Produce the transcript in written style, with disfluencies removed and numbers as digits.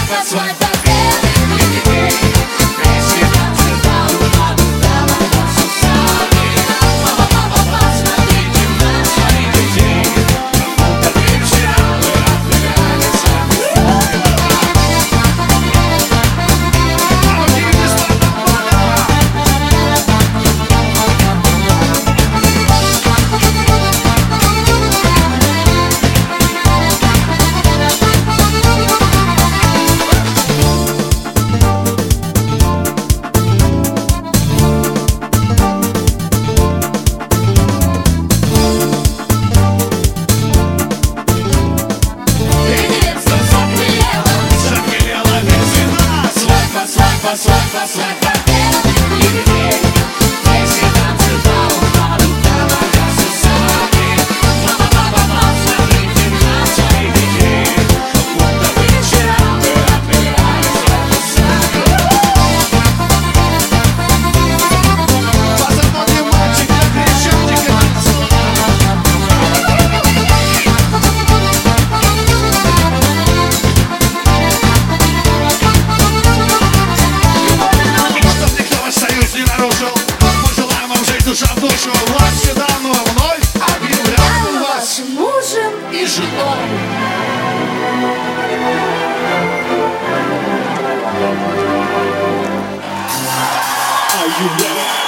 свадьба, вместе танцевал, там отдался сами. Мама, папа, смотрите на своих детей, как будто вечера мы отбирали сами. Свадьба, свадьба, вместе танцевал, там отдался сами. Мама, папа, смотрите на своих детей, как будто вечера мы отбирали свадьбу сами. Позаботный мальчик, я крещатик, душа в душу, вас сюда, но вновь объявляю вас мужем и женой. Are you ready?